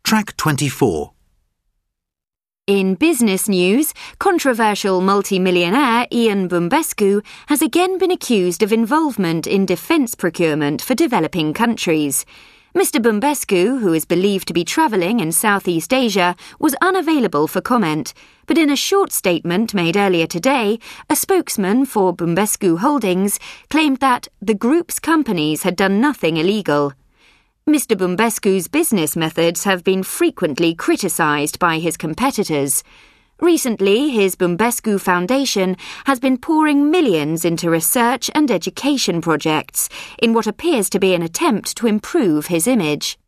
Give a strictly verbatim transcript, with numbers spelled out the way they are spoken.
Track twenty-four. In business news, controversial multi-millionaire Ian Bumbescu has again been accused of involvement in defence procurement for developing countries. Mister Bumbescu, who is believed to be travelling in Southeast Asia, was unavailable for comment, but in a short statement made earlier today, a spokesman for Bumbescu Holdings claimed that the group's companies had done nothing illegal. Mister Bumbescu's business methods have been frequently criticised by his competitors. Recently, his Bumbescu Foundation has been pouring millions into research and education projects in what appears to be an attempt to improve his image.